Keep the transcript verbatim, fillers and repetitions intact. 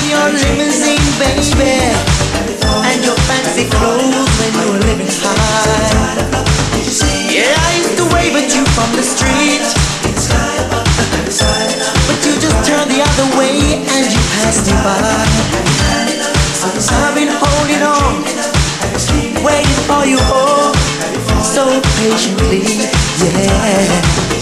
your limousine, baby, and your fancy clothes when you were living high. Yeah, I used to wave at you from the street, but you just turned the other way and you passed me by. So I've been holding on, waiting for you, oh, so patiently, yeah.